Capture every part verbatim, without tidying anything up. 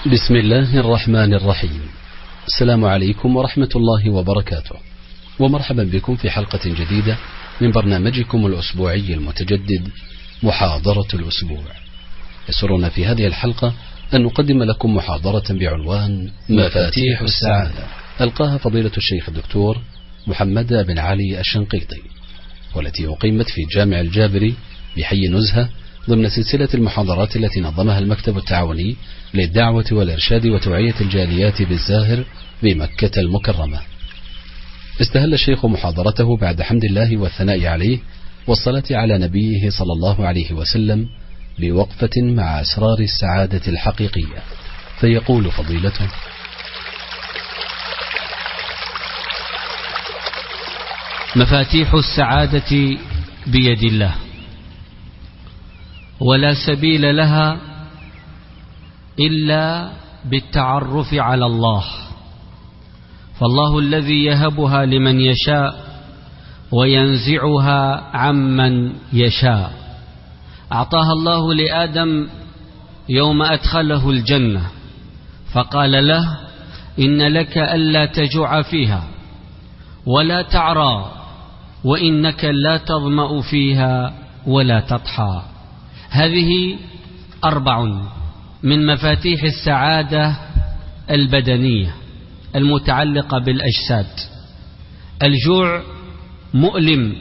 بسم الله الرحمن الرحيم. السلام عليكم ورحمة الله وبركاته، ومرحبا بكم في حلقة جديدة من برنامجكم الأسبوعي المتجدد محاضرة الأسبوع. يسرنا في هذه الحلقة أن نقدم لكم محاضرة بعنوان مفاتيح السعادة، ألقاها فضيلة الشيخ الدكتور محمد بن علي الشنقيطي، والتي أقيمت في جامع الجابري بحي نزهة ضمن سلسلة المحاضرات التي نظمها المكتب التعاوني للدعوة والإرشاد وتوعية الجاليات بالزاهر بمكة المكرمة. استهل الشيخ محاضرته بعد حمد الله والثناء عليه والصلاة على نبيه صلى الله عليه وسلم بوقفة مع أسرار السعادة الحقيقية، فيقول فضيلته: مفاتيح السعادة بيد الله، ولا سبيل لها إلا بالتعرف على الله، فالله الذي يهبها لمن يشاء وينزعها عمن يشاء. أعطاها الله لآدم يوم أدخله الجنة، فقال له: إن لك ألا تجوع فيها ولا تعرى، وإنك لا تظمأ فيها ولا تضحى. هذه أربع من مفاتيح السعادة البدنية المتعلقة بالأجساد. الجوع مؤلم،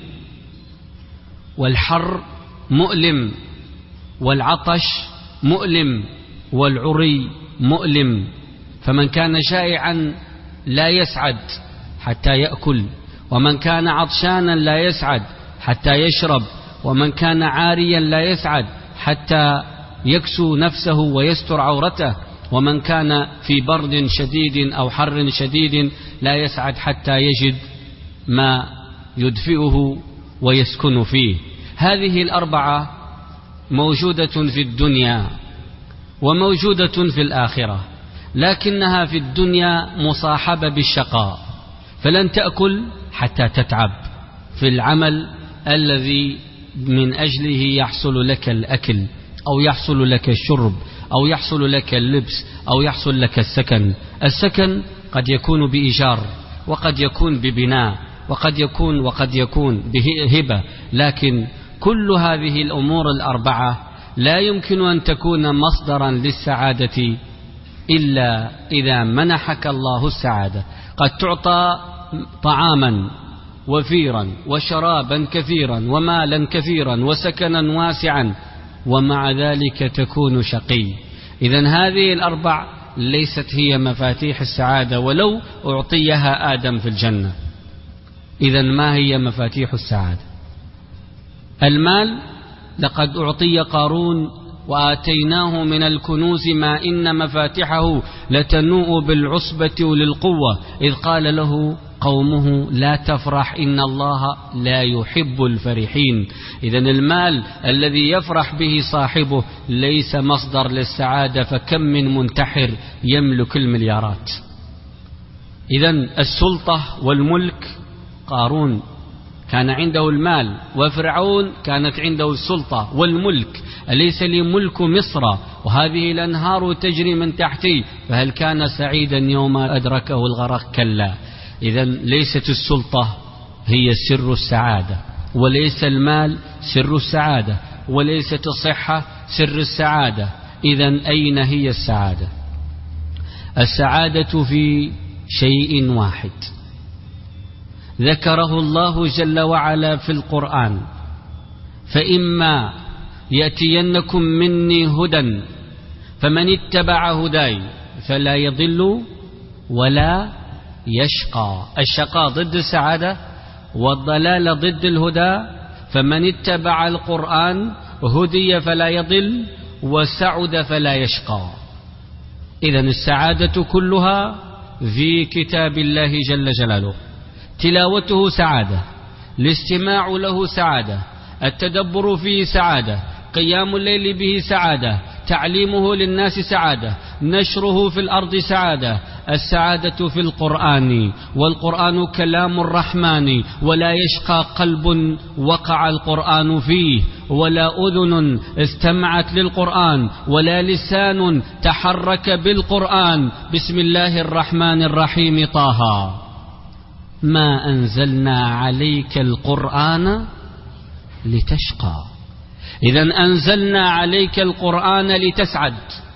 والحر مؤلم، والعطش مؤلم، والعري مؤلم. فمن كان جائعا لا يسعد حتى يأكل، ومن كان عطشانا لا يسعد حتى يشرب، ومن كان عاريا لا يسعد حتى يكسو نفسه ويستر عورته، ومن كان في برد شديد أو حر شديد لا يسعد حتى يجد ما يدفئه ويسكن فيه. هذه الأربعة موجودة في الدنيا وموجودة في الآخرة، لكنها في الدنيا مصاحبة بالشقاء، فلن تأكل حتى تتعب في العمل الذي من أجله يحصل لك الأكل، أو يحصل لك الشرب، أو يحصل لك اللبس، أو يحصل لك السكن. السكن قد يكون بإيجار، وقد يكون ببناء، وقد يكون وقد يكون بهبة، لكن كل هذه الأمور الأربعة لا يمكن أن تكون مصدرا للسعادة إلا إذا منحك الله السعادة. قد تعطى طعاما وفيرا وشرابا كثيرا ومالا كثيرا وسكنا واسعا، ومع ذلك تكون شقي. إذن هذه الأربع ليست هي مفاتيح السعادة ولو أعطيها آدم في الجنة. إذن ما هي مفاتيح السعادة؟ المال، لقد أعطي قارون وآتيناه من الكنوز ما إن مفاتحه لتنوء بالعصبة وللقوة، إذ قال له قومه: لا تفرح إن الله لا يحب الفرحين. إذن المال الذي يفرح به صاحبه ليس مصدر للسعادة، فكم من منتحر يملك المليارات. إذن السلطة والملك، قارون كان عنده المال، وفرعون كانت عنده السلطة والملك. أليس لي ملك مصر وهذه الأنهار تجري من تحتي، فهل كان سعيدا يوم أدركه الغرق؟ كلا. إذن ليست السلطة هي سر السعادة، وليس المال سر السعادة، وليست الصحة سر السعادة. إذن أين هي السعادة؟ السعادة في شيء واحد ذكره الله جل وعلا في القرآن: فإما يأتينكم مني هدى فمن اتبع هداي فلا يضل ولا يشقى. الشقاء ضد السعادة، والضلال ضد الهدى. فمن اتبع القرآن هدي فلا يضل، وسعد فلا يشقى. إذن السعادة كلها في كتاب الله جل جلاله. تلاوته سعادة، الاستماع له سعادة، التدبر فيه سعادة، قيام الليل به سعادة، تعليمه للناس سعادة، نشره في الأرض سعادة، السعادة في القرآن، والقرآن كلام الرحمن، ولا يشقى قلب وقع القرآن فيه، ولا أذن استمعت للقرآن، ولا لسان تحرك بالقرآن. بسم الله الرحمن الرحيم. طه ما أنزلنا عليك القرآن لتشقى. إذن أنزلنا عليك القرآن لتسعد،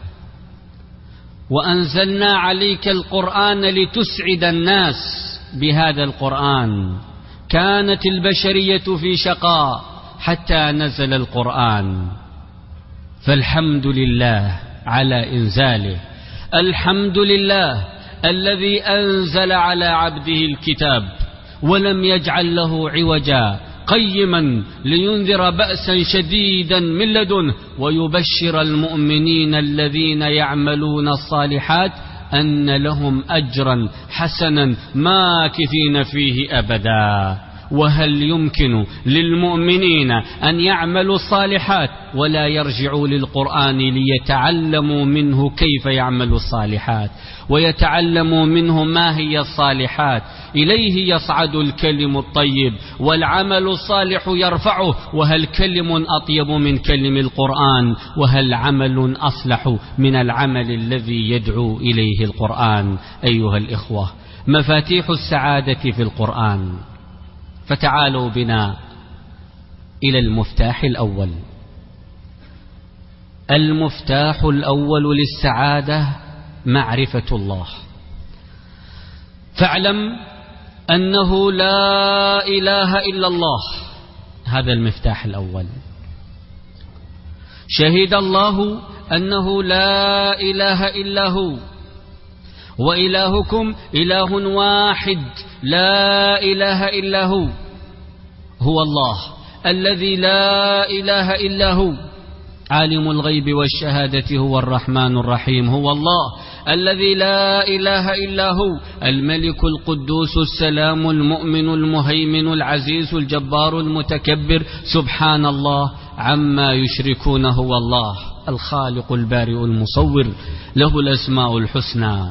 وأنزلنا عليك القرآن لتسعد الناس بهذا القرآن. كانت البشرية في شقاء حتى نزل القرآن، فالحمد لله على إنزاله. الحمد لله الذي أنزل على عبده الكتاب ولم يجعل له عوجا، قيما لينذر بأسا شديدا من لدنه، ويبشر المؤمنين الذين يعملون الصالحات أن لهم أجرا حسنا ماكثين فيه أبدا. وهل يمكن للمؤمنين أن يعملوا الصالحات ولا يرجعوا للقرآن ليتعلموا منه كيف يعملوا الصالحات، ويتعلموا منه ما هي الصالحات؟ إليه يصعد الكلم الطيب والعمل الصالح يرفعه. وهل كلم أطيب من كلم القرآن؟ وهل عمل أصلح من العمل الذي يدعو إليه القرآن؟ أيها الإخوة، مفاتيح السعادة في القرآن. فتعالوا بنا إلى المفتاح الأول. المفتاح الأول للسعادة معرفة الله. فاعلم أنه لا إله إلا الله، هذا المفتاح الأول. شهد الله أنه لا إله إلا هو، وإلهكم إله واحد لا إله إلا هو، هو الله الذي لا إله إلا هو، عالم الغيب والشهادة، هو الرحمن الرحيم. هو الله الذي لا إله إلا هو، الملك القدوس السلام المؤمن المهيمن العزيز الجبار المتكبر، سبحان الله عما يشركون. هو الله الخالق البارئ المصور، له الأسماء الحسنى،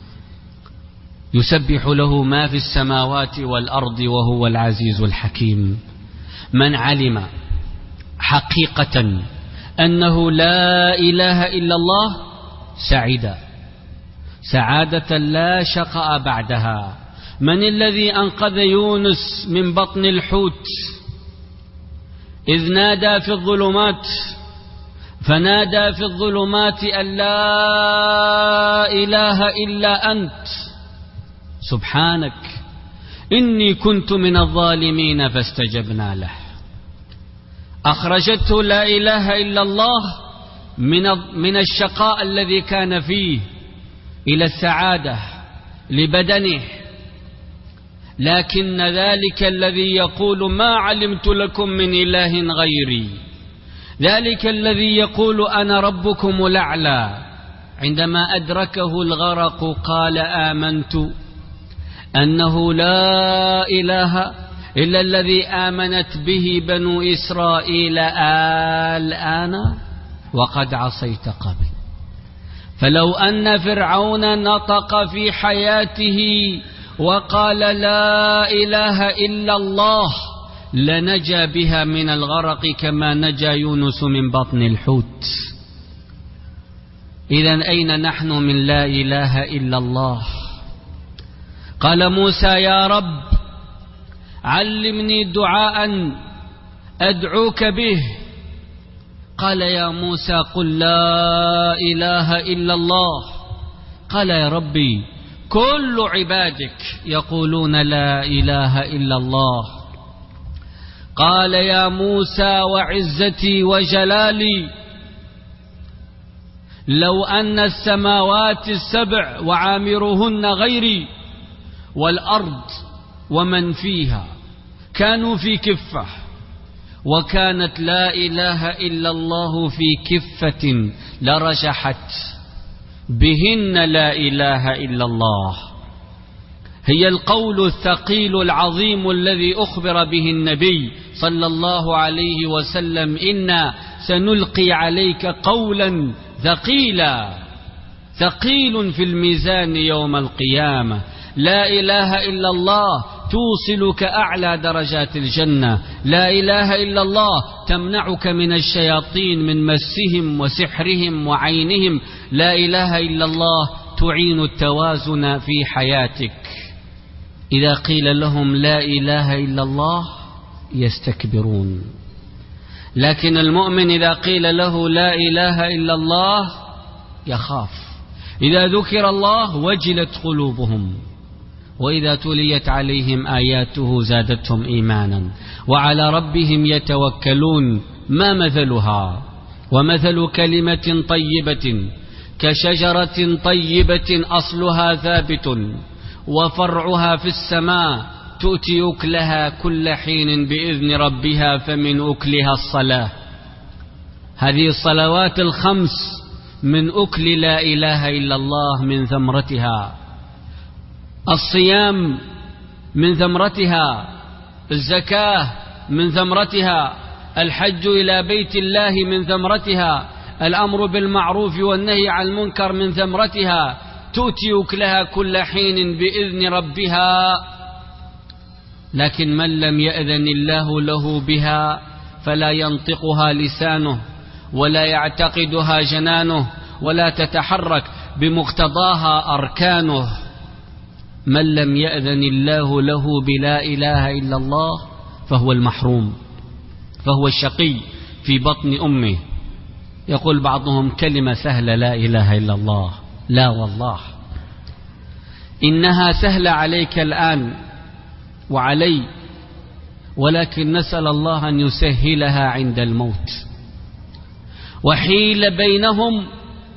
يسبح له ما في السماوات والأرض، وهو العزيز الحكيم. من علم حقيقة أنه لا إله إلا الله سعد سعادة لا شقاء بعدها. من الذي أنقذ يونس من بطن الحوت إذ نادى في الظلمات، فنادى في الظلمات أن لا إله إلا أنت سبحانك إني كنت من الظالمين، فاستجبنا له. أخرجته لا إله إلا الله من من الشقاء الذي كان فيه إلى السعادة لبدنه. لكن ذلك الذي يقول ما علمت لكم من إله غيري، ذلك الذي يقول أنا ربكم الأعلى، عندما أدركه الغرق قال آمنت أنه لا إله إلا الذي آمنت به بنو إسرائيل الآن وقد عصيت قبل. فلو أن فرعون نطق في حياته وقال لا إله إلا الله لنجا بها من الغرق كما نجا يونس من بطن الحوت. إذن أين نحن من لا إله إلا الله؟ قال موسى يا رب علمني دعاء أدعوك به. قال يا موسى قل لا إله إلا الله. قال يا ربي كل عبادك يقولون لا إله إلا الله. قال يا موسى وعزتي وجلالي لو أن السماوات السبع وعامرهن غيري والأرض ومن فيها كانوا في كفة، وكانت لا إله إلا الله في كفة لرجحت بهن لا إله إلا الله. هي القول الثقيل العظيم الذي أخبر به النبي صلى الله عليه وسلم إنا سنلقي عليك قولا ثقيلا. ثقيل في الميزان يوم القيامة. لا إله إلا الله توصلك أعلى درجات الجنة. لا إله إلا الله تمنعك من الشياطين من مسهم وسحرهم وعينهم. لا إله إلا الله تعين التوازن في حياتك. إذا قيل لهم لا إله إلا الله يستكبرون، لكن المؤمن إذا قيل له لا إله إلا الله يخاف. إذا ذكر الله وجلت قلوبهم، وإذا تليت عليهم آياته زادتهم إيمانا وعلى ربهم يتوكلون. ما مثلها؟ ومثل كلمة طيبة كشجرة طيبة أصلها ثابت وفرعها في السماء تؤتي أكلها كل حين بإذن ربها فمن أكلها الصلاة. هذه الصلوات الخمس من أكل لا إله إلا الله من ثمرتها. الصيام من ثمرتها، الزكاة من ثمرتها، الحج إلى بيت الله من ثمرتها، الأمر بالمعروف والنهي عن المنكر من ثمرتها. تؤتي أكلها كل حين بإذن ربها. لكن من لم يأذن الله له بها فلا ينطقها لسانه ولا يعتقدها جنانه ولا تتحرك بمقتضاها أركانه. من لم يأذن الله له بلا إله إلا الله فهو المحروم، فهو الشقي في بطن أمه. يقول بعضهم كلمة سهلة لا إله إلا الله. لا والله، إنها سهلة عليك الآن وعلي، ولكن نسأل الله أن يسهلها عند الموت. وحيل بينهم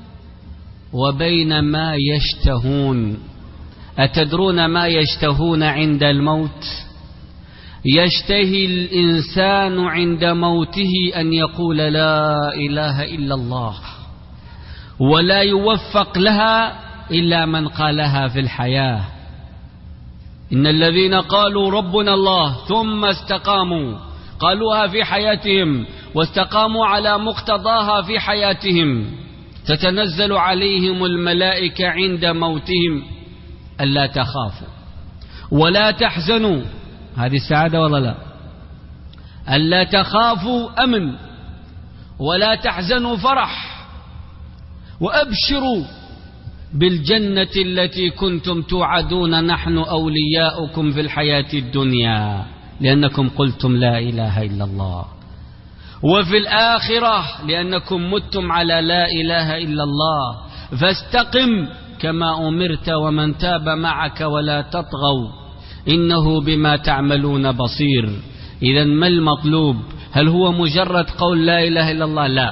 وبين ما يشتهون. أتدرون ما يشتهون عند الموت؟ يشتهي الإنسان عند موته أن يقول لا إله إلا الله، ولا يوفق لها إلا من قالها في الحياة. إن الذين قالوا ربنا الله ثم استقاموا، قالوها في حياتهم واستقاموا على مقتضاها في حياتهم، تتنزل عليهم الملائكة عند موتهم ألا تخافوا ولا تحزنوا. هذه السعادة ولا لا؟ ألا تخافوا أمن ولا تحزنوا فرح، وأبشروا بالجنة التي كنتم توعدون نحن أولياؤكم في الحياة الدنيا لأنكم قلتم لا إله إلا الله، وفي الآخرة لأنكم متم على لا إله إلا الله. فاستقم كما أمرت ومن تاب معك ولا تطغوا إنه بما تعملون بصير. إذا ما المطلوب؟ هل هو مجرد قول لا إله إلا الله؟ لا،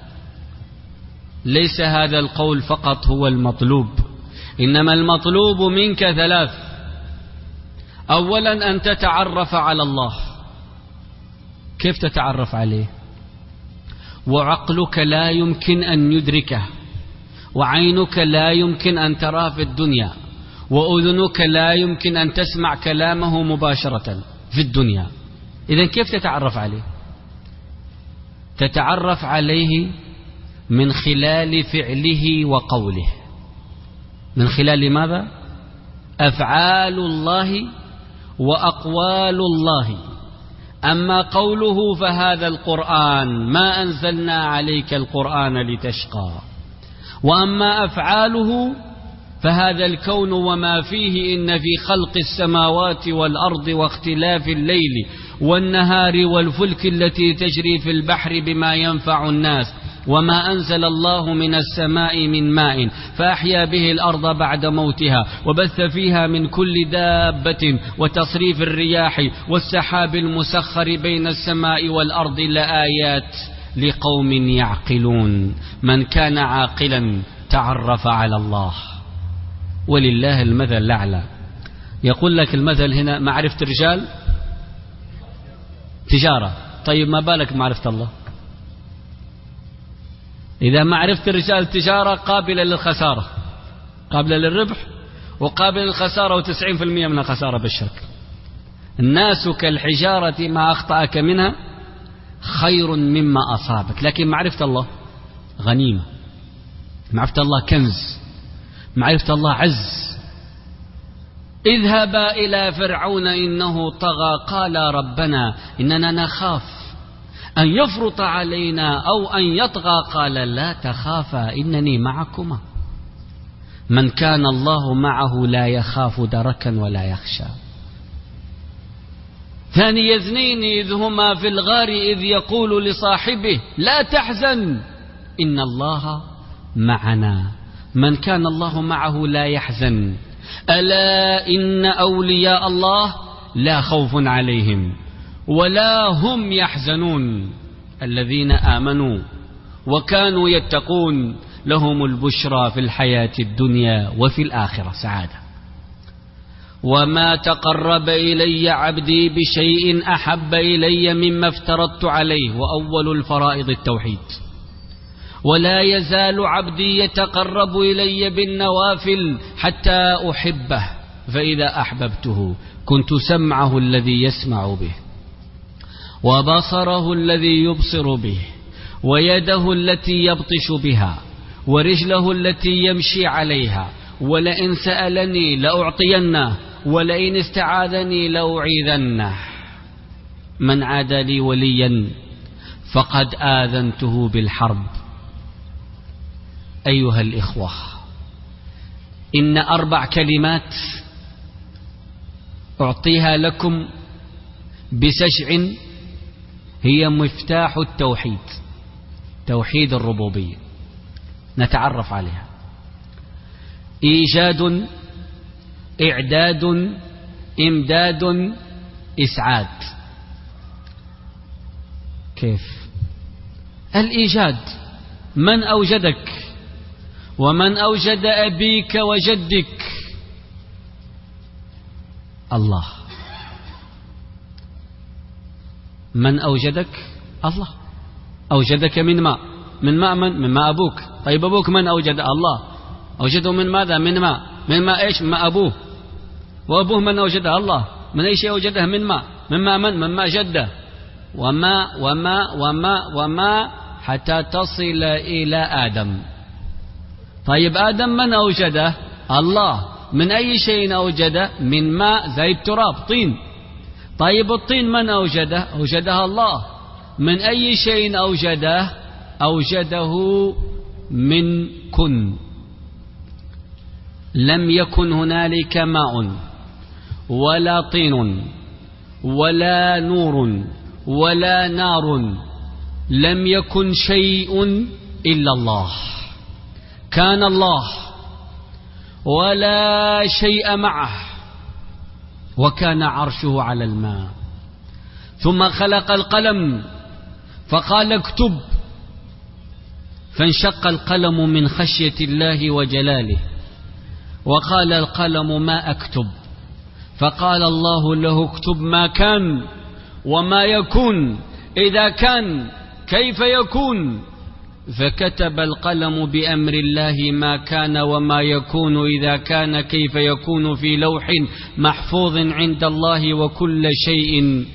ليس هذا القول فقط هو المطلوب، إنما المطلوب منك ثلاث. أولا أن تتعرف على الله. كيف تتعرف عليه؟ وعقلك لا يمكن أن يدركه، وعينك لا يمكن أن تراه في الدنيا، وأذنك لا يمكن أن تسمع كلامه مباشرة في الدنيا. إذن كيف تتعرف عليه؟ تتعرف عليه من خلال فعله وقوله. من خلال ماذا؟ أفعال الله وأقوال الله. أما قوله فهذا القرآن ما أنزلنا عليك القرآن لتشقى، وأما أفعاله فهذا الكون وما فيه إن في خلق السماوات والأرض واختلاف الليل والنهار والفلك التي تجري في البحر بما ينفع الناس وما أنزل الله من السماء من ماء فأحيا به الأرض بعد موتها وبث فيها من كل دابة وتصريف الرياح والسحاب المسخر بين السماء والأرض لآيات لقوم يعقلون. من كان عاقلا تعرف على الله، ولله المثل الأعلى. يقول لك المثل هنا معرفة الرجال تجارة، طيب ما بالك معرفة الله؟ إذا معرفة الرجال تجارة قابلة للخسارة، قابلة للربح وقابلة للخسارة، وتسعين في المئة من الخسارة بالشرك. الناس كالحجارة ما أخطأك منها خير مما أصابك. لكن معرفة الله غنيمة، معرفة الله كنز معرفة الله عز. اذهبا إلى فرعون إنه طغى قال ربنا إننا نخاف أن يفرط علينا أو أن يطغى قال لا تخافا إنني معكما. من كان الله معه لا يخاف دركا ولا يخشى. ثاني اثنين إذ هما في الغار إذ يقول لصاحبه لا تحزن إن الله معنا. من كان الله معه لا يحزن. ألا إن أولياء الله لا خوف عليهم ولا هم يحزنون الذين آمنوا وكانوا يتقون لهم البشرى في الحياة الدنيا وفي الآخرة سعادة. وما تقرب إلي عبدي بشيء أحب إلي مما افترضت عليه. وأول الفرائض التوحيد. ولا يزال عبدي يتقرب إلي بالنوافل حتى أحبه فإذا أحببته كنت سمعه الذي يسمع به وبصره الذي يبصر به ويده التي يبطش بها ورجله التي يمشي عليها. ولئن سألني لأعطينه ولئن استعاذني لأعيذنه. من عادى لي وليا فقد آذنته بالحرب. أيها الإخوة إن أربع كلمات أعطيها لكم بسجع هي مفتاح التوحيد. توحيد الربوبية نتعرف عليها. إيجاد إعداد إمداد إسعاد. كيف؟ الإيجاد من أوجدك ومن أوجد أبيك وجدك؟ الله. من أوجدك؟ الله. أوجدك من ماء. من ماء من؟ من ماء أبوك. طيب أبوك من أوجد؟ الله. أوجده من ماذا؟ من ماء. من ماء إيش؟ من ماء أبوه. وأبوه من أوجده؟ الله. من أي شيء أوجده؟ من ماء. من ماء من؟ من ماء جده. وماء وماء وماء وماء حتى تصل إلى آدم. طيب آدم من أوجده؟ الله. من أي شيء أوجده؟ من ماء زي التراب طين. طيب الطين من أوجده؟ أوجدها الله. من أي شيء أوجده؟ أوجده من كن. لم يكن هنالك ماء ولا طين ولا نور ولا نار. لم يكن شيء إلا الله. كان الله ولا شيء معه وكان عرشه على الماء. ثم خلق القلم فقال اكتب فانشق القلم من خشية الله وجلاله وقال القلم ما أكتب فقال الله له اكتب ما كان وما يكون إذا كان كيف يكون. فكتب القلم بأمر الله ما كان وما يكون إذا كان كيف يكون في لوح محفوظ عند الله وكل شيء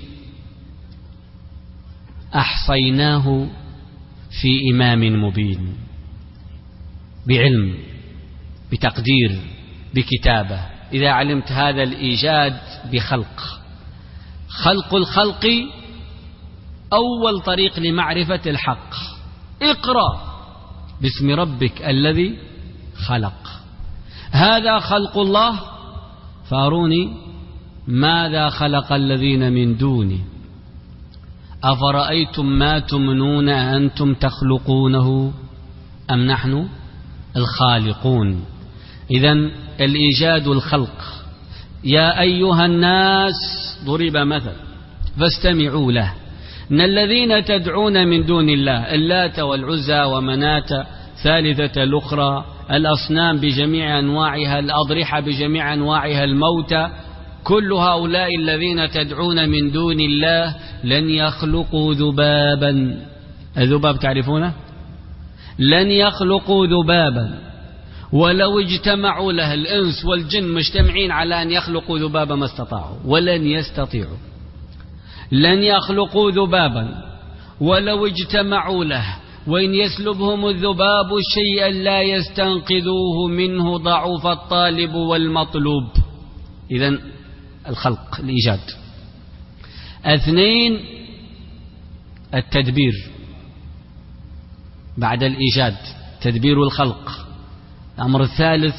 أحصيناه في إمام مبين. بعلم بتقدير بكتابة. إذا علمت هذا الإيجاد بخلق. خلق الخلق أول طريق لمعرفة الحق. اقرأ باسم ربك الذي خلق. هذا خلق الله فاروني ماذا خلق الذين من دونه. أفرأيتم ما تمنون أنتم تخلقونه أم نحن الخالقون. إذن الإيجاد الخلق. يا أيها الناس ضرب مثل فاستمعوا له. إن الذين تدعون من دون الله اللات والعزى ومناة ثالثة الأخرى الأصنام بجميع أنواعها الأضرحة بجميع أنواعها الموتى كل هؤلاء الذين تدعون من دون الله لن يخلقوا ذبابا. الذباب تعرفونه؟ لن يخلقوا ذبابا ولو اجتمعوا له. الإنس والجن مجتمعين على أن يخلقوا ذبابا ما استطاعوا ولن يستطيعوا. لن يخلقوا ذبابا ولو اجتمعوا له وإن يسلبهم الذباب شيئا لا يستنقذوه منه ضعف الطالب والمطلوب. إذن الخلق الإيجاد. اثنين التدبير بعد الإيجاد، تدبير الخلق. الأمر الثالث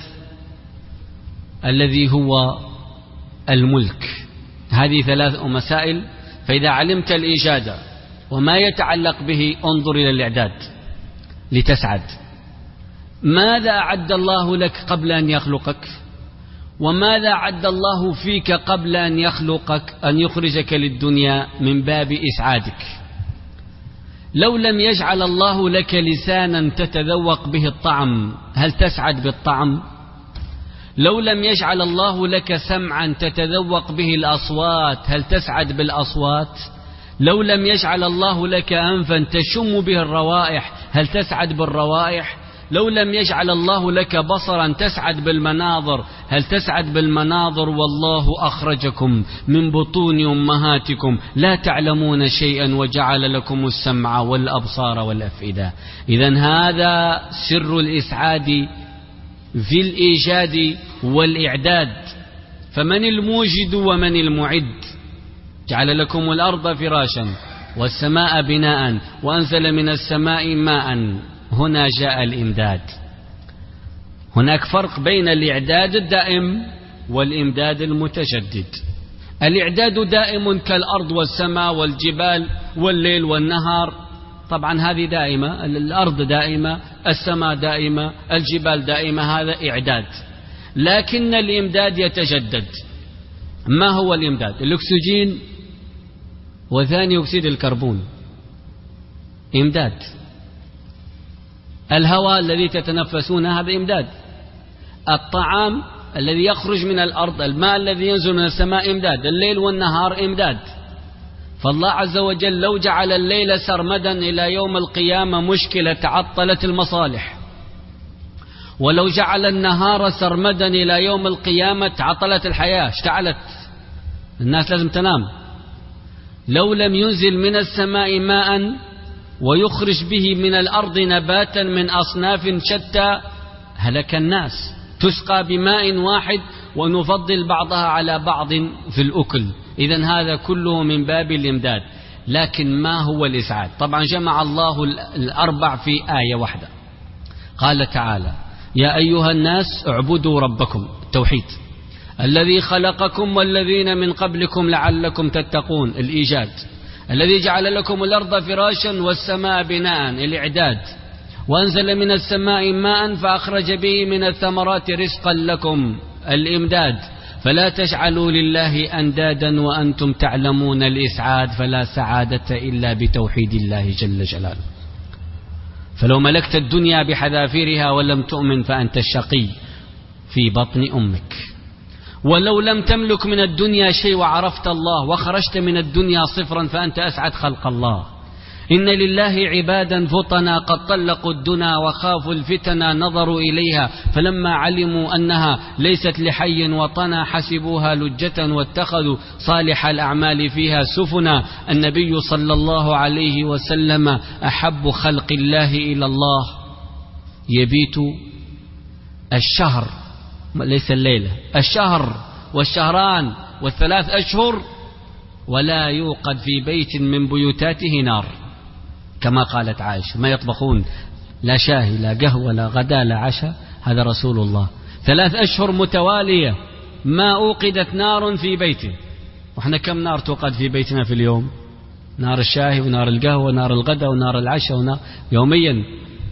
الذي هو الملك. هذه ثلاث مسائل. فإذا علمت الإيجاد وما يتعلق به انظر إلى الإعداد لتسعد. ماذا أعد الله لك قبل أن يخلقك؟ وماذا أعد الله فيك قبل أن يخلقك أن يخرجك للدنيا من باب إسعادك؟ لو لم يجعل الله لك لسانا تتذوق به الطعم هل تسعد بالطعم؟ لو لم يجعل الله لك سمعا تتذوق به الأصوات هل تسعد بالأصوات؟ لو لم يجعل الله لك أنفا تشم به الروائح هل تسعد بالروائح؟ لو لم يجعل الله لك بصرا تسعد بالمناظر هل تسعد بالمناظر؟ والله أخرجكم من بطون أمهاتكم لا تعلمون شيئا وجعل لكم السمع والأبصار والأفئدة. إذن هذا سر الإسعاد في الإيجاد والإعداد. فمن الموجد ومن المعد؟ جعل لكم الأرض فراشا والسماء بناء وأنزل من السماء ماء. هنا جاء الإمداد. هناك فرق بين الإعداد الدائم والإمداد المتجدد. الإعداد دائم كالأرض والسماء والجبال والليل والنهار، طبعا هذه دائمة، الأرض دائمة، السماء دائمة، الجبال دائمة، هذا إعداد. لكن الإمداد يتجدد. ما هو الإمداد؟ الأكسجين وثاني أكسيد الكربون إمداد. الهواء الذي تتنفسونه هذا إمداد. الطعام الذي يخرج من الأرض، الماء الذي ينزل من السماء إمداد. الليل والنهار إمداد. فالله عز وجل لو جعل الليل سرمدا إلى يوم القيامة مشكلة، تعطلت المصالح. ولو جعل النهار سرمدا إلى يوم القيامة تعطلت الحياة، اشتعلت، الناس لازم تنام. لو لم ينزل من السماء ماء ويخرج به من الأرض نباتا من أصناف شتى هلك الناس. تسقى بماء واحد ونفضل بعضها على بعض في الأكل. إذن هذا كله من باب الإمداد. لكن ما هو الإسعاد؟ طبعا جمع الله الأربع في آية واحدة. قال تعالى: يا أيها الناس اعبدوا ربكم، التوحيد، الذي خلقكم والذين من قبلكم لعلكم تتقون، الإيجاد، الذي جعل لكم الأرض فراشا والسماء بناء، الإعداد، وأنزل من السماء ماء فأخرج به من الثمرات رزقا لكم، الإمداد. فلا تجعلوا لله أندادا وأنتم تعلمون الإسعاد. فلا سعادة إلا بتوحيد الله جل جلاله. فلو ملكت الدنيا بحذافيرها ولم تؤمن فأنت الشقي في بطن أمك. ولو لم تملك من الدنيا شيء وعرفت الله وخرجت من الدنيا صفرا فأنت أسعد خلق الله. إن لله عبادا فطنا قد طلقوا الدنا وخافوا الفتنا نظروا إليها فلما علموا أنها ليست لحي وطنا حسبوها لجة واتخذوا صالح الأعمال فيها سفنا. النبي صلى الله عليه وسلم أحب خلق الله إلى الله يبيت الشهر، ليس الليلة، الشهر والشهران والثلاث أشهر ولا يوقد في بيت من بيوتاته نار، كما قالت عائشة: ما يطبخون لا شاهي لا قهوة لا غدا لا عشاء. هذا رسول الله. ثلاث أشهر متوالية ما أوقدت نار في بيته. وإحنا كم نار توقد في بيتنا في اليوم؟ نار الشاهي ونار القهوة ونار الغدا ونار العشاء ونار يوميا.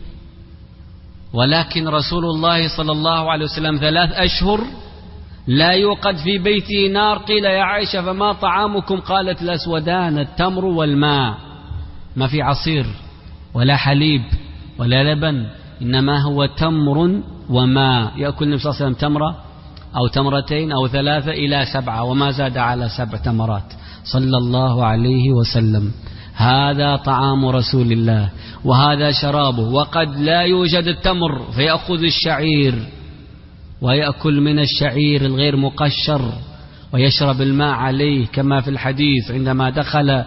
ولكن رسول الله صلى الله عليه وسلم ثلاث أشهر لا يوقد في بيته نار. قيل: يا عائشة فما طعامكم؟ قالت: الأسودان، التمر والماء. ما في عصير ولا حليب ولا لبن، إنما هو تمر وماء. يأكل النبي صلى الله عليه وسلم تمرة أو تمرتين أو ثلاثة إلى سبعة وما زاد على سبع تمرات صلى الله عليه وسلم. هذا طعام رسول الله وهذا شرابه. وقد لا يوجد التمر فيأخذ الشعير ويأكل من الشعير الغير مقشر ويشرب الماء عليه، كما في الحديث عندما دخل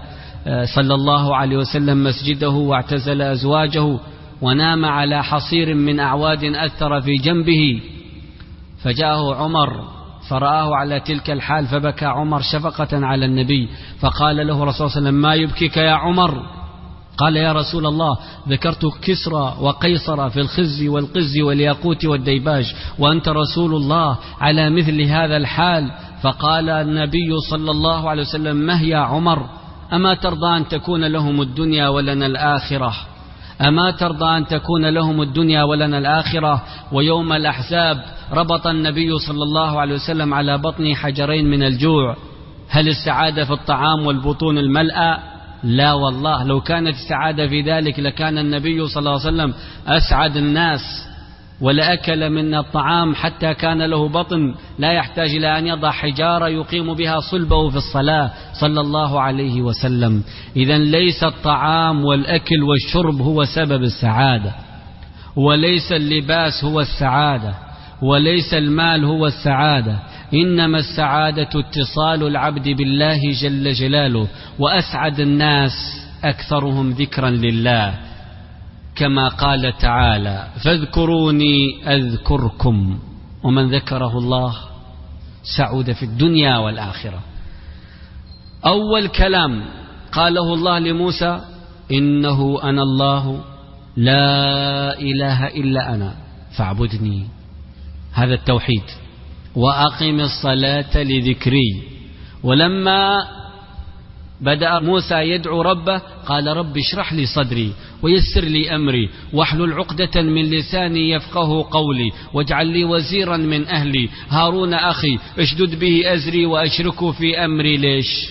صلى الله عليه وسلم مسجده واعتزل أزواجه ونام على حصير من أعواد أثر في جنبه، فجاءه عمر فرآه على تلك الحال فبكى عمر شفقة على النبي، فقال له رسول الله صلى الله عليه وسلم: ما يبكيك يا عمر؟ قال: يا رسول الله، ذكرت كسرى وقيصر في الخز والقز والياقوت والديباج، وأنت رسول الله على مثل هذا الحال. فقال النبي صلى الله عليه وسلم: ما هي يا عمر؟ أما ترضى أن تكون لهم الدنيا ولنا الآخرة؟ أما ترضى أن تكون لهم الدنيا ولنا الآخرة؟ ويوم الأحزاب ربط النبي صلى الله عليه وسلم على بطنه حجرين من الجوع. هل السعادة في الطعام والبطون الملأى؟ لا والله، لو كانت السعادة في ذلك لكان النبي صلى الله عليه وسلم أسعد الناس، ولأكل من الطعام حتى كان له بطن لا يحتاج إلى أن يضع حجارة يقيم بها صلبه في الصلاة صلى الله عليه وسلم. إذن ليس الطعام والأكل والشرب هو سبب السعادة، وليس اللباس هو السعادة، وليس المال هو السعادة، إنما السعادة اتصال العبد بالله جل جلاله، وأسعد الناس أكثرهم ذكرا لله، كما قال تعالى: فاذكروني أذكركم، ومن ذكره الله سعود في الدنيا والآخرة. أول كلام قاله الله لموسى: إنه أنا الله لا إله إلا أنا فاعبدني. هذا التوحيد. وأقم الصلاة لذكري. ولما بدأ موسى يدعو ربه قال: رب اشرح لي صدري ويسر لي أمري واحلل عقدة من لساني يفقه قولي واجعل لي وزيرا من أهلي هارون أخي اشدد به أزري وأشركه في أمري. ليش؟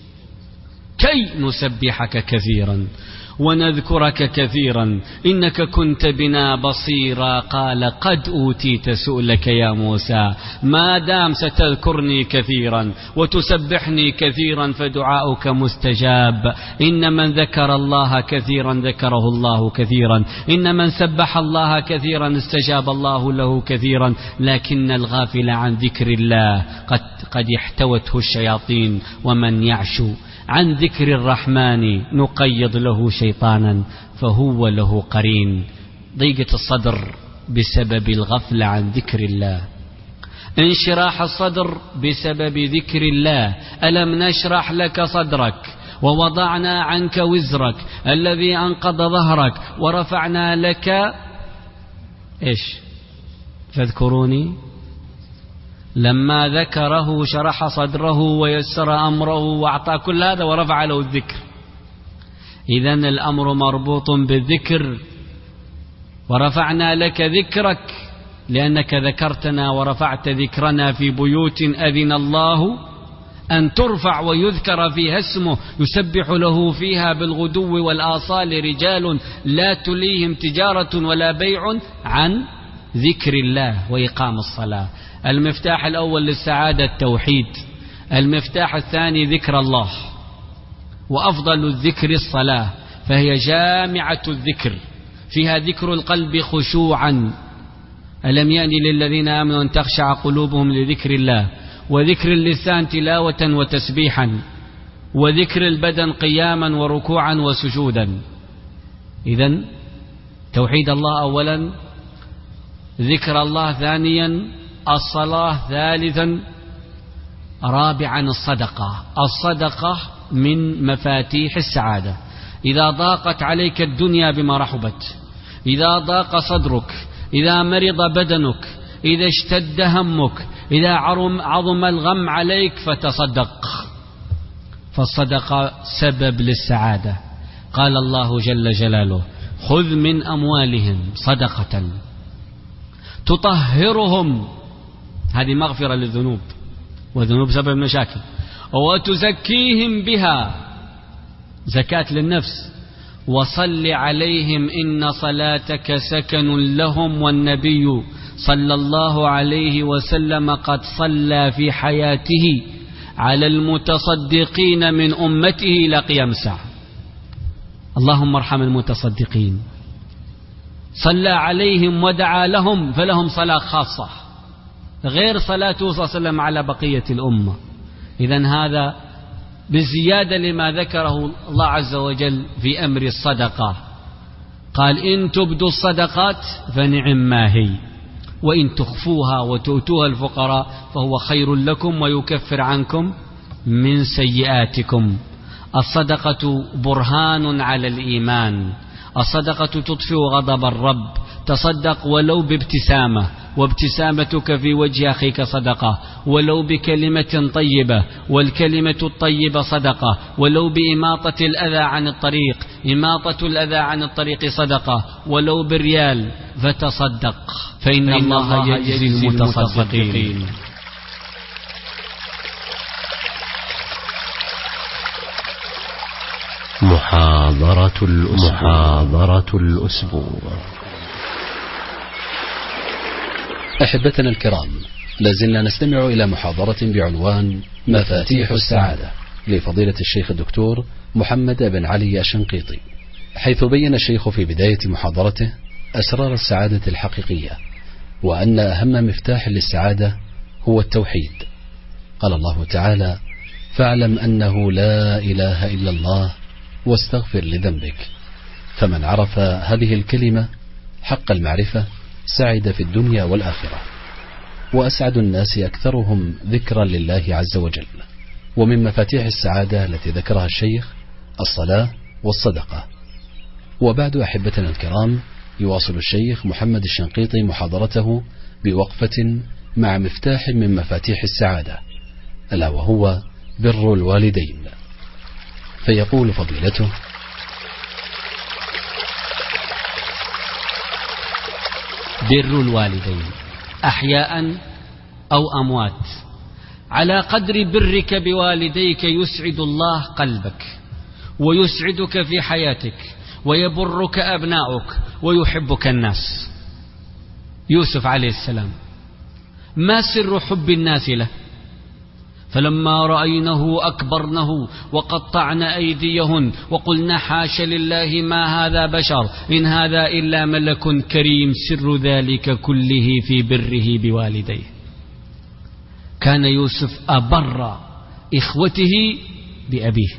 كي نسبحك كثيرا ونذكرك كثيرا إنك كنت بنا بصيرا. قال: قد أوتيت سؤلك يا موسى، ما دام ستذكرني كثيرا وتسبحني كثيرا فدعاؤك مستجاب. إن من ذكر الله كثيرا ذكره الله كثيرا، إن من سبح الله كثيرا استجاب الله له كثيرا. لكن الغافل عن ذكر الله قد, قد احتوته الشياطين، ومن يعشو عن ذكر الرحمن نقيض له شيطانا فهو له قرين. ضيقة الصدر بسبب الغفلة عن ذكر الله، انشراح الصدر بسبب ذكر الله. ألم نشرح لك صدرك ووضعنا عنك وزرك الذي أنقض ظهرك ورفعنا لك إيش؟ فاذكروني. لما ذكره شرح صدره ويسر أمره وأعطى كل هذا ورفع له الذكر. إذن الأمر مربوط بالذكر. ورفعنا لك ذكرك لأنك ذكرتنا ورفعت ذكرنا في بيوت أذن الله أن ترفع ويذكر فيها اسمه يسبح له فيها بالغدو والآصال رجال لا تليهم تجارة ولا بيع عن ذكر الله وإقام الصلاة. المفتاح الأول للسعادة التوحيد، المفتاح الثاني ذكر الله، وأفضل الذكر الصلاة، فهي جامعة الذكر، فيها ذكر القلب خشوعا. ألم يأن للذين آمنوا أن تخشع قلوبهم لذكر الله، وذكر اللسان تلاوة وتسبيحا، وذكر البدن قياما وركوعا وسجودا. إذن توحيد الله أولا، ذكر الله ثانيا، الصلاة ثالثا، رابعا الصدقة. الصدقة من مفاتيح السعادة. إذا ضاقت عليك الدنيا بما رحبت، إذا ضاق صدرك، إذا مرض بدنك، إذا اشتد همك، إذا عظم الغم عليك فتصدق، فالصدقة سبب للسعادة. قال الله جل جلاله: خذ من أموالهم صدقة تطهرهم، هذه مغفرة للذنوب، والذنوب سبب مشاكل، وتزكيهم بها، زكاة للنفس، وصل عليهم إن صلاتك سكن لهم. والنبي صلى الله عليه وسلم قد صلى في حياته على المتصدقين من أمته إلى قيام الساعة. اللهم ارحم المتصدقين. صلى عليهم ودعا لهم، فلهم صلاة خاصة غير صلاته صلى الله عليه وسلم على بقية الأمة. إذن هذا بالزيادة لما ذكره الله عز وجل في أمر الصدقة. قال إن تبدوا الصدقات فنعم ما هي، وإن تخفوها وتؤتوها الفقراء فهو خير لكم ويكفر عنكم من سيئاتكم. الصدقة برهان على الإيمان، الصدقة تطفئ غضب الرب. تصدق ولو بابتسامة، وابتسامتك في وجه أخيك صدقة، ولو بكلمة طيبة، والكلمة الطيبة صدقة، ولو بإماطة الأذى عن الطريق، إماطة الأذى عن الطريق صدقة، ولو بالريال فتصدق فإن, فإن الله يجزي المتصدقين. محاضرة الأسبوع. محاضرة الأسبوع. أحبتنا الكرام، لازلنا نستمع إلى محاضرة بعنوان مفاتيح السعادة لفضيلة الشيخ الدكتور محمد بن علي الشنقيطي، حيث بين الشيخ في بداية محاضرته أسرار السعادة الحقيقية، وأن أهم مفتاح للسعادة هو التوحيد. قال الله تعالى: فاعلم أنه لا إله إلا الله واستغفر لذنبك. فمن عرف هذه الكلمة حق المعرفة سعد في الدنيا والآخرة، وأسعد الناس أكثرهم ذكرا لله عز وجل. ومن مفاتيح السعادة التي ذكرها الشيخ الصلاة والصدقة. وبعد أحبتنا الكرام، يواصل الشيخ محمد الشنقيطي محاضرته بوقفة مع مفتاح من مفاتيح السعادة، ألا وهو بر الوالدين. فيقول فضيلته: بر الوالدين أحياء أو أموات، على قدر برك بوالديك يسعد الله قلبك ويسعدك في حياتك ويبرك أبناؤك ويحبك الناس. يوسف عليه السلام ما سر حب الناس له؟ فلما رأينه أكبرنه وقطعن أيديهن وقلنا حاش لله ما هذا بشر إن هذا إلا ملك كريم. سر ذلك كله في بره بوالديه. كان يوسف أبر إخوته بأبيه،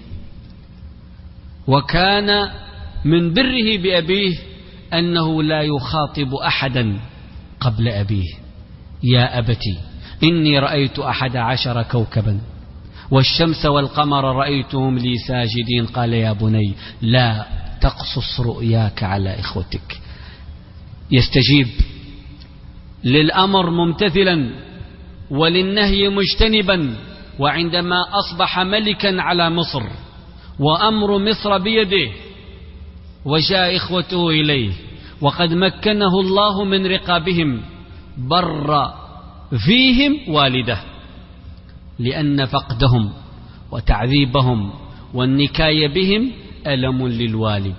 وكان من بره بأبيه أنه لا يخاطب أحدا قبل أبيه. يا أبتي إني رأيت أحد عشر كوكبا والشمس والقمر رأيتهم لي ساجدين. قال: يا بني لا تقصص رؤياك على إخوتك. يستجيب للأمر ممتثلا وللنهي مجتنبا. وعندما أصبح ملكا على مصر وأمر مصر بيده، وجاء إخوته إليه وقد مكنه الله من رقابهم، بر فيهم والده، لأن فقدهم وتعذيبهم والنكاية بهم ألم للوالد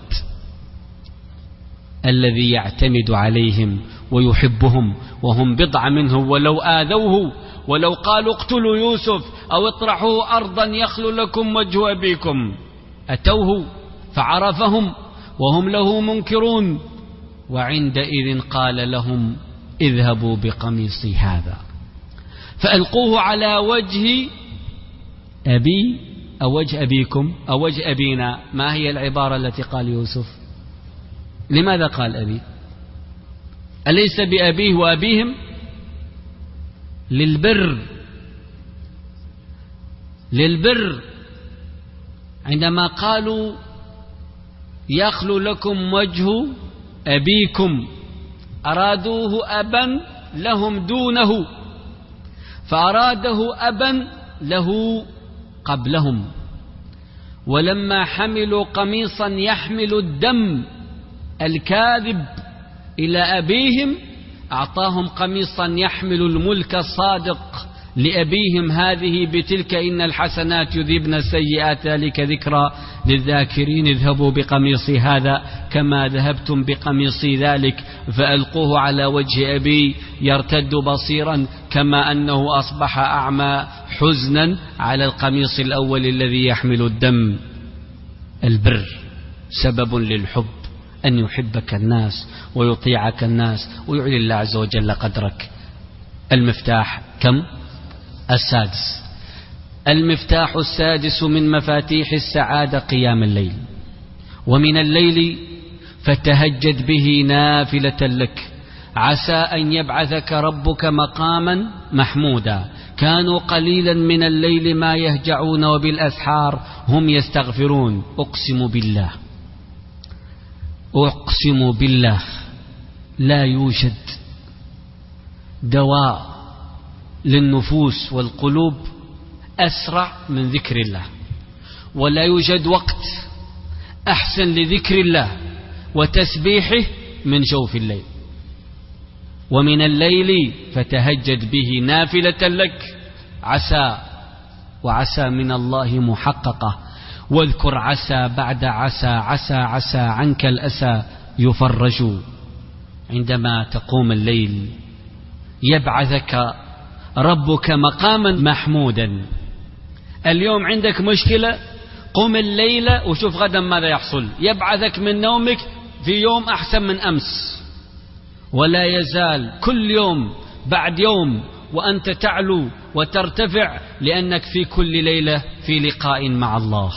الذي يعتمد عليهم ويحبهم وهم بضع منه. ولو آذوه ولو قالوا اقتلوا يوسف أو اطرحوه أرضا يخلو لكم وجه أبيكم أتوه فعرفهم وهم له منكرون. وعندئذ قال لهم: اذهبوا بقميصي هذا فألقوه على وجه أبي أو وجه أبيكم أو وجه أبينا. ما هي العبارة التي قال يوسف؟ لماذا قال أبي؟ أليس بأبيه وأبيهم؟ للبر، للبر. عندما قالوا يخلو لكم وجه أبيكم أرادوه أبا لهم دونه، فأراده أبا له قبلهم. ولما حملوا قميصا يحمل الدم الكاذب إلى أبيهم، أعطاهم قميصا يحمل الملك الصادق لأبيهم. هذه بتلك إن الحسنات يذهبن السيئات ذلك ذكرى للذاكرين. اذهبوا بقميصي هذا كما ذهبتم بقميصي ذلك فألقوه على وجه أبي يرتد بصيرا كما أنه أصبح أعمى حزنا على القميص الأول الذي يحمل الدم. البر سبب للحب، أن يحبك الناس ويطيعك الناس ويعلي الله عز وجل قدرك. المفتاح كم؟ السادس. المفتاح السادس من مفاتيح السعادة قيام الليل. ومن الليل فتهجد به نافلة لك عسى أن يبعثك ربك مقاما محمودا. كانوا قليلا من الليل ما يهجعون وبالأسحار هم يستغفرون. أقسم بالله أقسم بالله لا يوجد دواء للنفوس والقلوب أسرع من ذكر الله، ولا يوجد وقت أحسن لذكر الله وتسبيحه من جوف الليل. ومن الليل فتهجد به نافلة لك عسى، وعسى من الله محققة. واذكر عسى بعد عسى، عسى عسى عنك الأسى يفرج. عندما تقوم الليل يبعثك ربك مقاما محمودا. اليوم عندك مشكلة، قم الليلة وشوف غدا ماذا يحصل. يبعثك من نومك في يوم أحسن من أمس، ولا يزال كل يوم بعد يوم وأنت تعلو وترتفع، لأنك في كل ليلة في لقاء مع الله.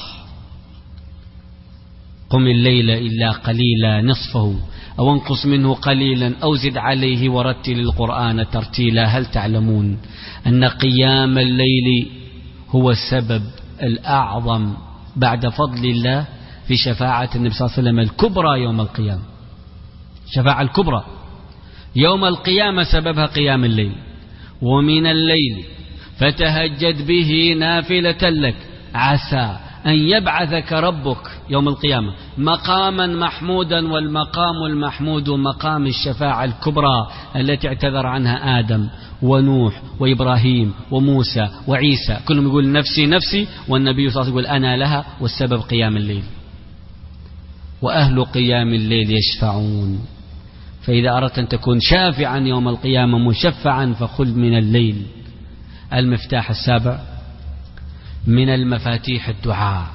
قم الليل إلا قليلا نصفه أو انقص منه قليلا أو زد عليه ورتل القرآن ترتيلا. هل تعلمون أن قيام الليل هو السبب الأعظم بعد فضل الله في شفاعة النبي صلى الله عليه وسلم الكبرى يوم القيامة؟ شفاعة الكبرى يوم القيامة سببها قيام الليل. ومن الليل فتهجد به نافلة لك عسى أن يبعثك ربك يوم القيامة مقاما محمودا. والمقام المحمود مقام الشفاعة الكبرى التي اعتذر عنها آدم ونوح وإبراهيم وموسى وعيسى، كلهم يقول نفسي نفسي، والنبي صلى الله عليه وسلم يقول أنا لها، والسبب قيام الليل. وأهل قيام الليل يشفعون. فإذا أردت أن تكون شافعا يوم القيامة مشفعا فخذ من الليل. المفتاح السابع من المفاتيح الدعاء،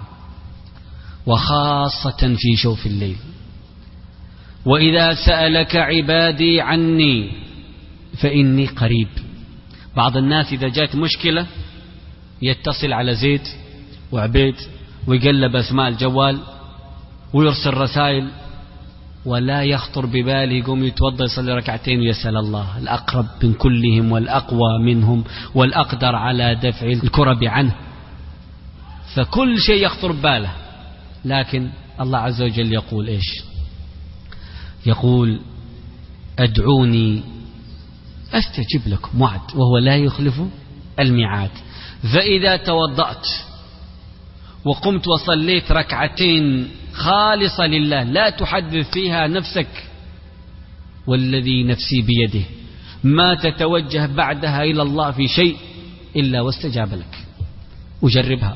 وخاصة في جوف الليل. وإذا سألك عبادي عني فإني قريب. بعض الناس إذا جاءت مشكلة يتصل على زيد وعبيد ويقلب أسماء الجوال ويرسل رسائل، ولا يخطر بباله يقوم يتوضأ يصلي ركعتين ويسأل الله الأقرب من كلهم والأقوى منهم والأقدر على دفع الكرب عنه. فكل شيء يخطر بباله، لكن الله عز وجل يقول إيش؟ يقول أدعوني أستجب لكم، وعد وهو لا يخلف الميعاد. فإذا توضأت وقمت وصليت ركعتين خالصة لله لا تحدث فيها نفسك، والذي نفسي بيده ما تتوجه بعدها إلى الله في شيء إلا واستجاب لك. أجربها،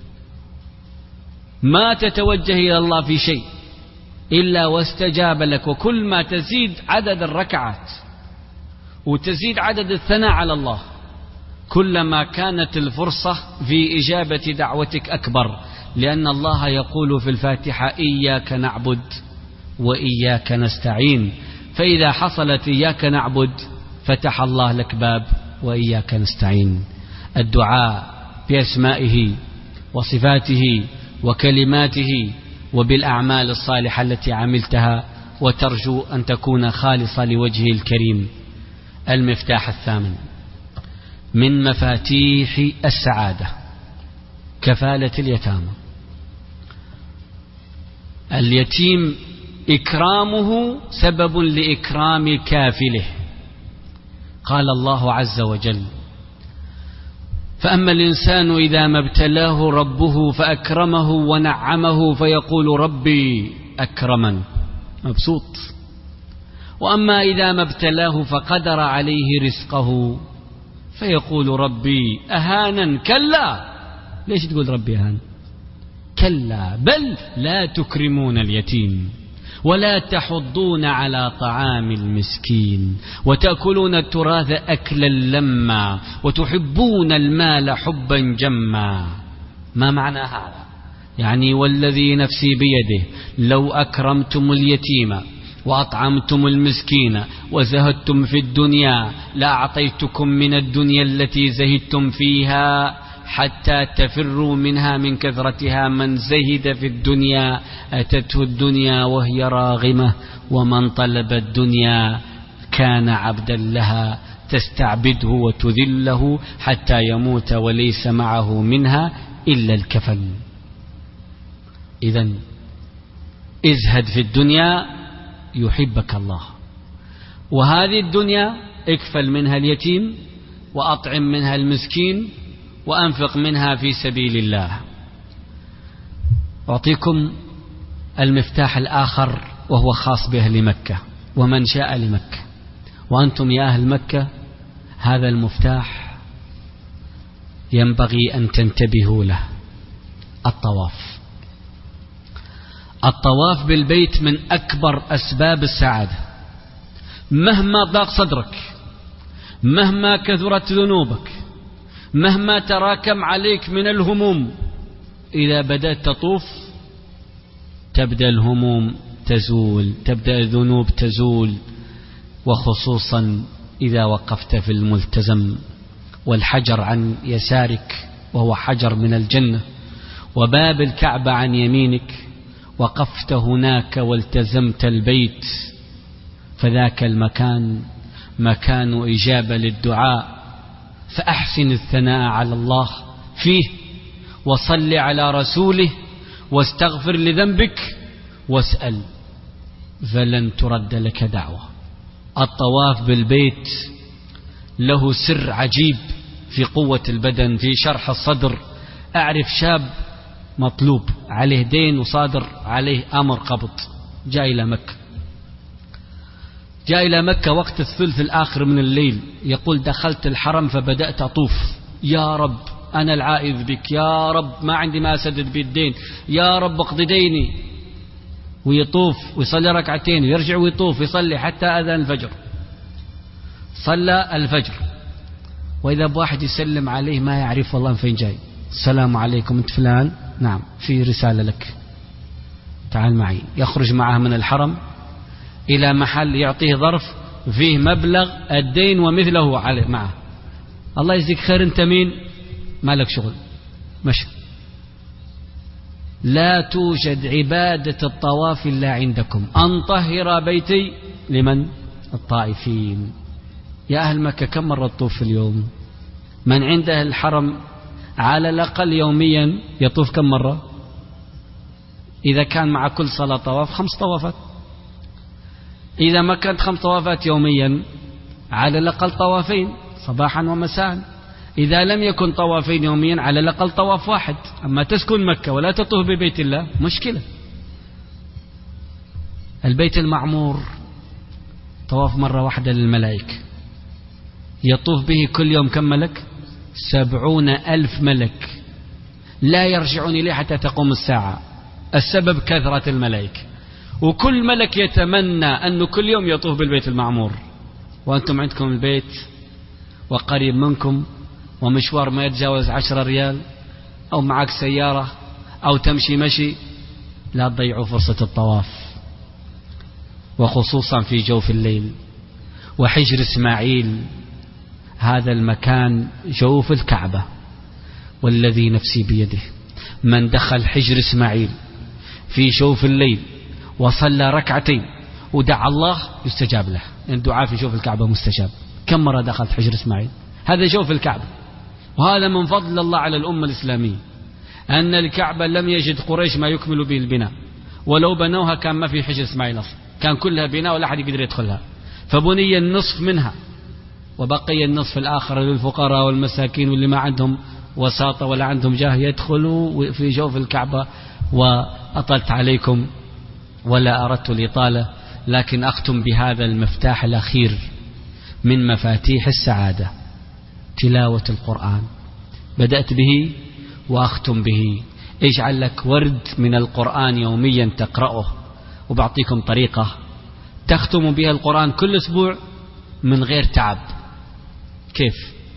ما تتوجه إلى الله في شيء إلا واستجاب لك. وكل ما تزيد عدد الركعات وتزيد عدد الثناء على الله كلما كانت الفرصة في إجابة دعوتك أكبر، لأن الله يقول في الفاتحة إياك نعبد وإياك نستعين. فإذا حصلت إياك نعبد فتح الله لك باب وإياك نستعين. الدعاء بأسمائه وصفاته وكلماته وبالأعمال الصالحة التي عملتها وترجو أن تكون خالصة لوجهه الكريم. المفتاح الثامن من مفاتيح السعادة كفالة اليتامى. اليتيم إكرامه سبب لإكرام كافله. قال الله عز وجل فأما الإنسان إذا ما ابتلاه ربه فأكرمه ونعمه فيقول ربي أكرمن، مبسوط. وأما إذا ما ابتلاه فقدر عليه رزقه فيقول ربي أهانا. كلا، ليش تقول ربي أهان؟ كلا بل لا تكرمون اليتيم ولا تحضون على طعام المسكين وتأكلون التراث أكلا لما وتحبون المال حبا جما. ما معنى هذا؟ يعني والذي نفسي بيده لو أكرمتم اليتيم وأطعمتم المسكين وزهدتم في الدنيا لأعطيتكم من الدنيا التي زهدتم فيها حتى تفروا منها من كثرتها. من زهد في الدنيا أتته الدنيا وهي راغمة، ومن طلب الدنيا كان عبدا لها تستعبده وتذله حتى يموت وليس معه منها إلا الكفن. إذن ازهد في الدنيا يحبك الله. وهذه الدنيا اكفل منها اليتيم، وأطعم منها المسكين، وأنفق منها في سبيل الله. أعطيكم المفتاح الآخر وهو خاص بأهل مكة ومن شاء لمكة. وأنتم يا أهل مكة هذا المفتاح ينبغي أن تنتبهوا له. الطواف. الطواف بالبيت من أكبر أسباب السعادة. مهما ضاق صدرك، مهما كثرت ذنوبك، مهما تراكم عليك من الهموم، إذا بدأت تطوف تبدأ الهموم تزول، تبدأ الذنوب تزول. وخصوصا إذا وقفت في الملتزم والحجر عن يسارك وهو حجر من الجنة، وباب الكعبة عن يمينك، وقفت هناك والتزمت البيت، فذاك المكان مكان إجابة للدعاء. فأحسن الثناء على الله فيه، وصل على رسوله، واستغفر لذنبك، واسأل فلن ترد لك دعوة. الطواف بالبيت له سر عجيب في قوة البدن، في شرح الصدر. أعرف شاب مطلوب عليه دين وصادر عليه أمر قبض، جاء إلى مكة جاء إلى مكة وقت الثلث الآخر من الليل، يقول دخلت الحرم فبدأت أطوف، يا رب أنا العائذ بك، يا رب ما عندي ما أسدد بالدين، يا رب اقضي ديني. ويطوف ويصلي ركعتين ويرجع ويطوف ويصلي حتى أذان الفجر. صلى الفجر، وإذا بواحد يسلم عليه ما يعرف والله من فين جاي. السلام عليكم، أنت فلان؟ نعم، في رسالة لك، تعال معي. يخرج معه من الحرم إلى محل يعطيه ظرف فيه مبلغ الدين ومثله عليه معه. الله يجزيك خير، أنت مين؟ ما لك شغل، مشي. لا توجد عبادة الطواف إلا عندكم. أن طهر بيتي لمن؟ الطائفين. يا أهل مكة كم مرة تطوف في اليوم؟ من عنده الحرم على الأقل يوميا يطوف كم مرة؟ إذا كان مع كل صلاة طواف خمس طوافات. إذا ما كانت خمس طوافات يوميا على الأقل طوافين صباحا ومساء. إذا لم يكن طوافين يوميا على الأقل طواف واحد. أما تسكن مكة ولا تطوف ببيت الله مشكلة. البيت المعمور طواف مرة واحدة للملائكة، يطوف به كل يوم كم ملك؟ سبعون ألف ملك لا يرجعون إليه حتى تقوم الساعة. السبب كثرة الملائكة، وكل ملك يتمنى أنه كل يوم يطوف بالبيت المعمور. وأنتم عندكم البيت وقريب منكم ومشوار ما يتجاوز عشرة ريال، أو معك سيارة أو تمشي مشي، لا تضيعوا فرصة الطواف، وخصوصا في جوف الليل. وحجر إسماعيل هذا المكان جوف الكعبة، والذي نفسي بيده من دخل حجر إسماعيل في جوف الليل وصلى ركعتين ودعا الله يستجاب له. الدعاء في جوف الكعبة مستجاب. كم مرة دخلت حجر إسماعيل؟ هذا جوف الكعبة. وهذا من فضل الله على الأمة الإسلامية، أن الكعبة لم يجد قريش ما يكمل به البناء، ولو بنوها كان ما في حجر إسماعيل أصلا، كان كلها بناء ولا أحد يقدر يدخلها. فبني النصف منها وبقي النصف الآخر للفقراء والمساكين واللي ما عندهم وساطة ولا عندهم جاه يدخلوا في جوف الكعبة. وأطلت عليكم ولا أردت الإطالة، لكن أختم بهذا المفتاح الأخير من مفاتيح السعادة، تلاوة القرآن. بدأت به وأختم به. اجعل لك ورد من القرآن يوميا تقرأه، وبعطيكم طريقة تختم بها القرآن كل أسبوع من غير تعب. كيف؟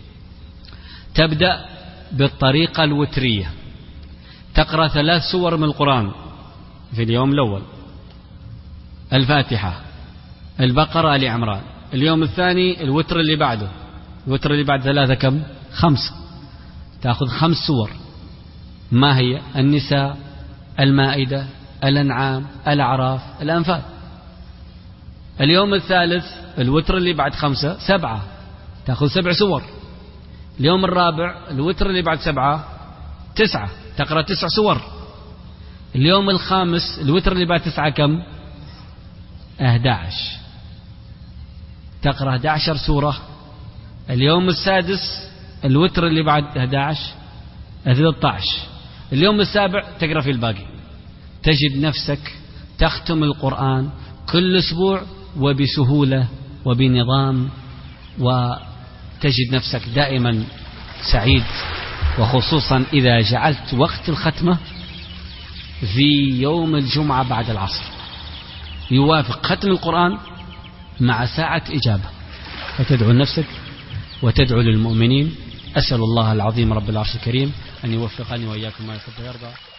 تبدأ بالطريقة الوترية، تقرأ ثلاث سور من القرآن في اليوم الأول، الفاتحة، البقرة، آل عمران. اليوم الثاني الوتر اللي بعده، الوتر اللي بعد ثلاثة كم؟ خمسة. تأخذ خمس سور. ما هي؟ النساء، المائدة، الأنعام، الأعراف، الأنفال. اليوم الثالث الوتر اللي بعد خمسة سبعة، تأخذ سبع سور. اليوم الرابع الوتر اللي بعد سبعة تسعة، تقرأ تسع سور. اليوم الخامس الوتر اللي بعد تسعة كم؟ أحد عشر، تقرأ أحد عشر سورة. اليوم السادس الوتر اللي بعد أحد عشر ثلاثة عشر. اليوم السابع تقرأ في الباقي. تجد نفسك تختم القرآن كل أسبوع وبسهولة وبنظام، وتجد نفسك دائما سعيد، وخصوصا إذا جعلت وقت الختمة في يوم الجمعة بعد العصر يوافق ختم القرآن مع ساعة إجابة، فتدعو لنفسك وتدعو للمؤمنين. أسأل الله العظيم رب العرش الكريم أن يوفقني وإياكم ما يحب ويرضى.